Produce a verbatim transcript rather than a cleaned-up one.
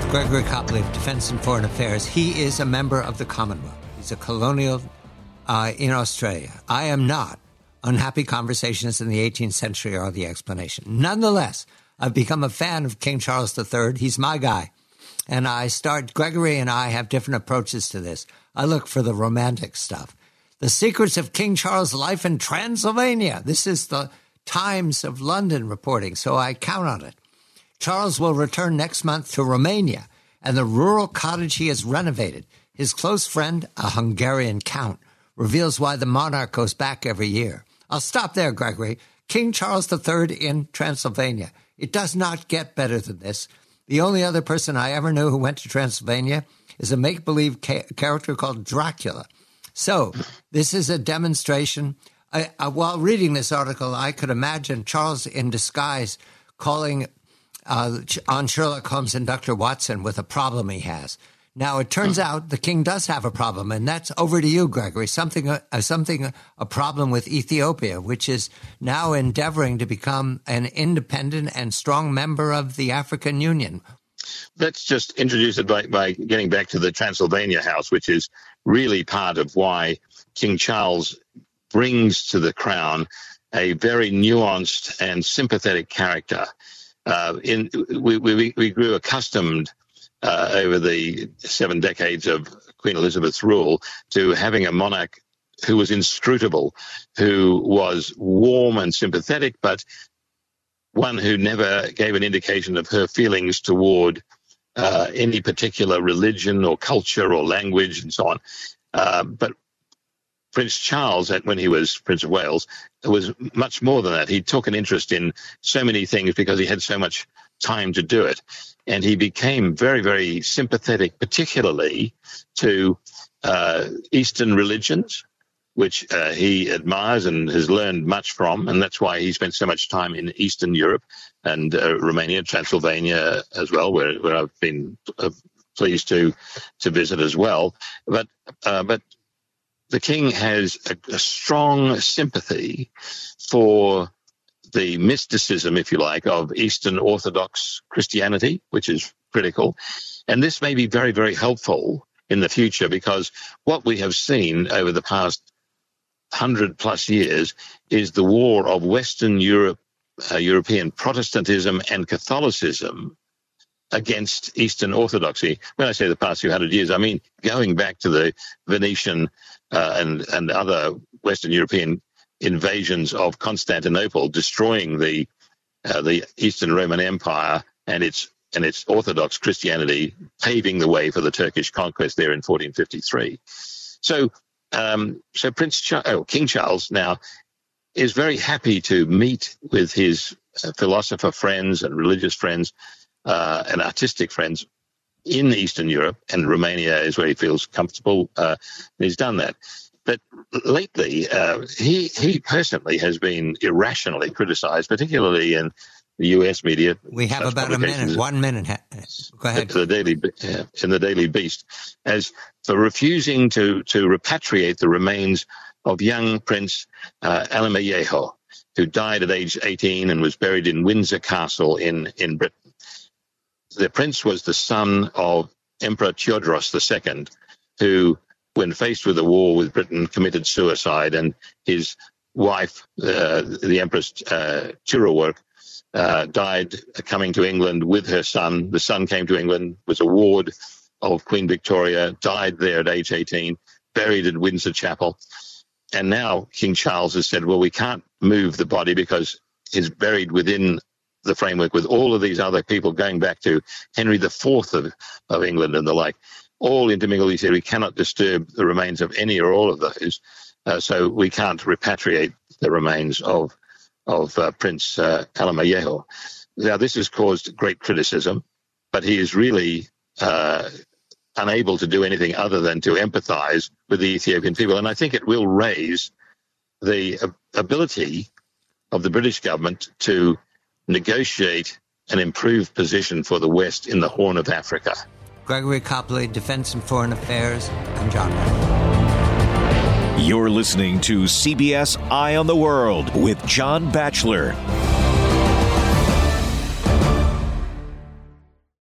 Gregory Copley of Defense and Foreign Affairs. He is a member of the Commonwealth. He's a colonial uh, in Australia. I am not. Unhappy conversations in the eighteenth century are the explanation. Nonetheless, I've become a fan of King Charles the Third. He's my guy. And I start, Gregory and I have different approaches to this. I look for the romantic stuff. The Secrets of King Charles' Life in Transylvania. This is the Times of London reporting, so I count on it. Charles will return next month to Romania and the rural cottage he has renovated. His close friend, a Hungarian count, reveals why the monarch goes back every year. I'll stop there, Gregory. King Charles the Third in Transylvania. It does not get better than this. The only other person I ever knew who went to Transylvania is a make-believe ca- character called Dracula. So this is a demonstration. I, I, while reading this article, I could imagine Charles in disguise calling uh, on Sherlock Holmes and Doctor Watson with a problem he has. Now, it turns out the king does have a problem, and that's over to you, Gregory, something, uh, something, a problem with Ethiopia, which is now endeavoring to become an independent and strong member of the African Union. Let's just introduce it by, by getting back to the Transylvania House, which is really part of why King Charles brings to the crown a very nuanced and sympathetic character. Uh, in we, we, we grew accustomed uh, over the seven decades of Queen Elizabeth's rule to having a monarch who was inscrutable, who was warm and sympathetic, but one who never gave an indication of her feelings toward uh, any particular religion or culture or language and so on. Uh, but Prince Charles, when he was Prince of Wales, was much more than that. He took an interest in so many things because he had so much time to do it. And he became very, very sympathetic, particularly to uh, Eastern religions, which uh, he admires and has learned much from. And that's why he spent so much time in Eastern Europe and uh, Romania, Transylvania as well, where, where I've been uh, pleased to to visit as well. But uh, but the king has a, a strong sympathy for the mysticism, if you like, of Eastern Orthodox Christianity, which is critical. And this may be very, very helpful in the future, because what we have seen over the past hundred plus years is the war of Western Europe, uh, European Protestantism and Catholicism against Eastern Orthodoxy. When I say the past few hundred years, I mean going back to the Venetian uh, and, and other Western European invasions of Constantinople, destroying the uh, the Eastern Roman Empire and its and its Orthodox Christianity, paving the way for the Turkish conquest there in fourteen fifty-three. So, um, so Prince Char- oh, King Charles now is very happy to meet with his uh, philosopher friends and religious friends uh, and artistic friends in Eastern Europe, and Romania is where he feels comfortable. Uh, and he's done that. But lately, uh, he he personally has been irrationally criticized, particularly in the U S media. We have about a minute, one minute. Go ahead. The Daily, uh, in the Daily Beast, as for refusing to, to repatriate the remains of young Prince uh, Alemayehu, who died at age eighteen and was buried in Windsor Castle in, in Britain. The prince was the son of Emperor Theodorus the Second, who, when faced with a war with Britain, committed suicide, and his wife, uh, the Empress uh, Chirawork, uh, died coming to England with her son. The son came to England, was a ward of Queen Victoria, died there at age eighteen, buried at Windsor Chapel. And now King Charles has said, well, we can't move the body because he's buried within the framework with all of these other people going back to Henry the Fourth of, of England and the like. All intermingled. He said we cannot disturb the remains of any or all of those, uh, so we can't repatriate the remains of of uh, Prince uh, Alemayehu. Now, this has caused great criticism, but he is really uh, unable to do anything other than to empathize with the Ethiopian people, and I think it will raise the uh, ability of the British government to negotiate an improved position for the West in the Horn of Africa. Gregory Copley, Defense and Foreign Affairs. I'm John Ratcliffe. You're listening to C B S Eye on the World with John Batchelor.